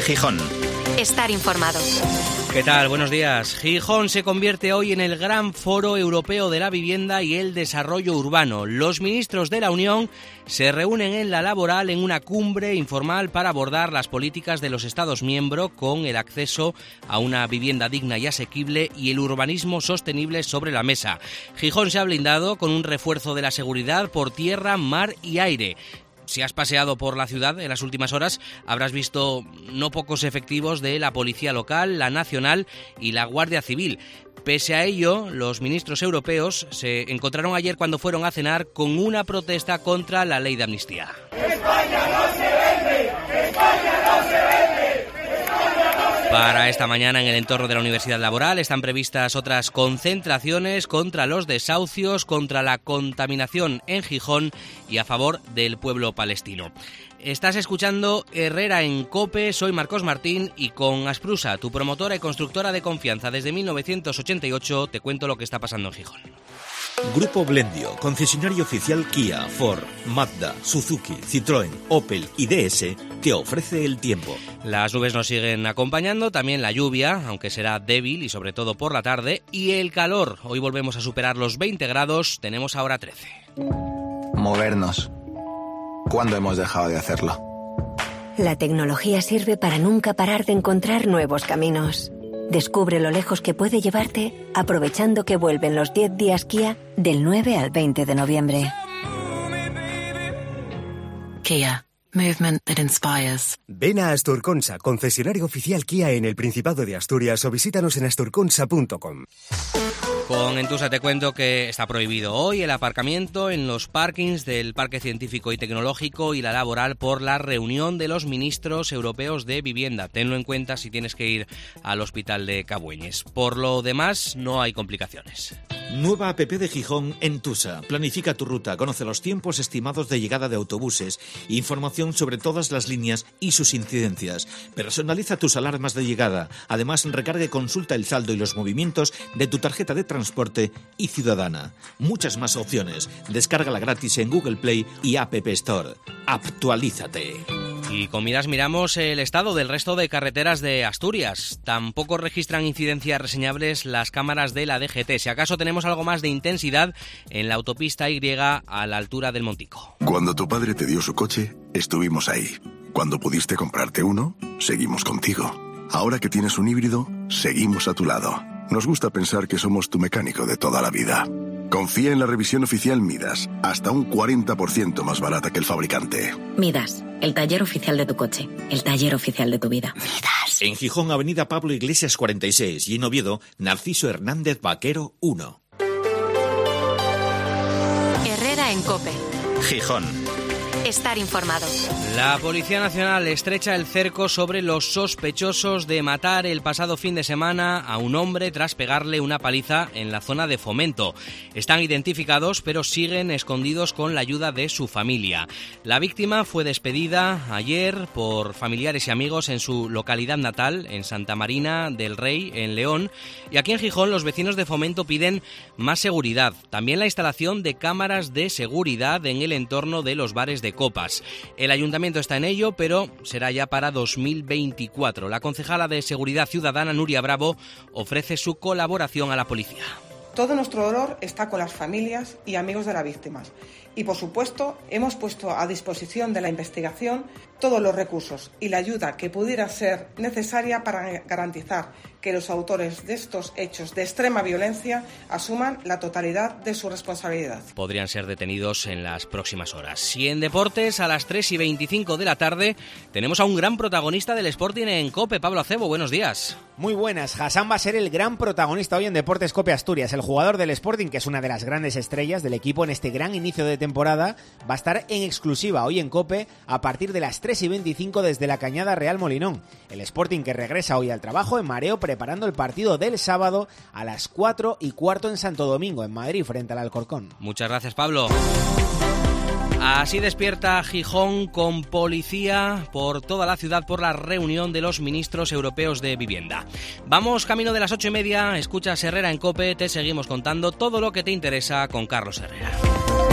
de Gijón. Estar informado. ¿Qué tal? Buenos días. Gijón se convierte hoy en el gran foro europeo de la vivienda y el desarrollo urbano. Los ministros de la Unión se reúnen en la Laboral en una cumbre informal para abordar las políticas de los Estados miembros con el acceso a una vivienda digna y asequible y el urbanismo sostenible sobre la mesa. Gijón se ha blindado con un refuerzo de la seguridad por tierra, mar y aire. Si has paseado por la ciudad en las últimas horas, habrás visto no pocos efectivos de la Policía Local, la Nacional y la Guardia Civil. Pese a ello, los ministros europeos se encontraron ayer cuando fueron a cenar con una protesta contra la ley de amnistía. ¡España no se vende! ¡España no se vende! Para esta mañana en el entorno de la Universidad Laboral están previstas otras concentraciones contra los desahucios, contra la contaminación en Gijón y a favor del pueblo palestino. Estás escuchando Herrera en COPE, soy Marcos Martín y con Asprusa, tu promotora y constructora de confianza desde 1988, te cuento lo que está pasando en Gijón. Grupo Blendio, concesionario oficial Kia, Ford, Mazda, Suzuki, Citroën, Opel y DS, te ofrece el tiempo. Las nubes nos siguen acompañando, también la lluvia, aunque será débil y sobre todo por la tarde, y el calor. Hoy volvemos a superar los 20 grados, tenemos ahora 13. Movernos. ¿Cuándo hemos dejado de hacerlo? La tecnología sirve para nunca parar de encontrar nuevos caminos. Descubre lo lejos que puede llevarte aprovechando que vuelven los 10 días Kia del 9 al 20 de noviembre. Kia. Movement that inspires. Ven a Asturconsa, concesionario oficial Kia en el Principado de Asturias o visítanos en asturconsa.com. Con Entusa te cuento que está prohibido hoy el aparcamiento en los parkings del Parque Científico y Tecnológico y la Laboral por la reunión de los ministros europeos de vivienda. Tenlo en cuenta si tienes que ir al hospital de Cabueñes. Por lo demás, no hay complicaciones. Nueva app de Gijón Entusa. Planifica tu ruta, conoce los tiempos estimados de llegada de autobuses, información sobre todas las líneas y sus incidencias. Personaliza tus alarmas de llegada. Además, recarga y consulta el saldo y los movimientos de tu tarjeta de transporte y ciudadana. Muchas más opciones. Descárgala gratis en Google Play y App Store. Actualízate. Y con Miras miramos el estado del resto de carreteras de Asturias. Tampoco registran incidencias reseñables las cámaras de la DGT. Si acaso tenemos algo más de intensidad en la autopista Y a la altura del Montico. Cuando tu padre te dio su coche, estuvimos ahí. Cuando pudiste comprarte uno, seguimos contigo. Ahora que tienes un híbrido, seguimos a tu lado. Nos gusta pensar que somos tu mecánico de toda la vida. Confía en la revisión oficial Midas, hasta un 40% más barata que el fabricante. Midas, el taller oficial de tu coche, el taller oficial de tu vida. Midas. En Gijón, Avenida Pablo Iglesias 46 y en Oviedo, Narciso Hernández Vaquero 1. Herrera en COPE. Gijón. Estar informado. La Policía Nacional estrecha el cerco sobre los sospechosos de matar el pasado fin de semana a un hombre tras pegarle una paliza en la zona de Fomento. Están identificados, pero siguen escondidos con la ayuda de su familia. La víctima fue despedida ayer por familiares y amigos en su localidad natal, en Santa Marina del Rey, en León. Y aquí en Gijón los vecinos de Fomento piden más seguridad. También la instalación de cámaras de seguridad en el entorno de los bares de copas. El ayuntamiento está en ello, pero será ya para 2024. La concejala de Seguridad Ciudadana, Nuria Bravo, ofrece su colaboración a la policía. Todo nuestro dolor está con las familias y amigos de las víctimas. Y, por supuesto, hemos puesto a disposición de la investigación todos los recursos y la ayuda que pudiera ser necesaria para garantizar que los autores de estos hechos de extrema violencia asuman la totalidad de su responsabilidad. Podrían ser detenidos en las próximas horas. Y en deportes, a las 3:25 de la tarde, tenemos a un gran protagonista del Sporting en COPE, Pablo Acebo. Buenos días. Muy buenas. Hassan va a ser el gran protagonista hoy en Deportes COPE Asturias. El jugador del Sporting, que es una de las grandes estrellas del equipo en este gran inicio de temporada, va a estar en exclusiva hoy en COPE a partir de las 3:25 desde la Cañada Real Molinón. El Sporting que regresa hoy al trabajo en mareo preparando el partido del sábado a las 4:15 en Santo Domingo, en Madrid, frente al Alcorcón. Muchas gracias, Pablo. Así despierta Gijón con policía por toda la ciudad por la reunión de los ministros europeos de vivienda. Vamos camino de las 8:30, escuchas Herrera en COPE, te seguimos contando todo lo que te interesa con Carlos Herrera.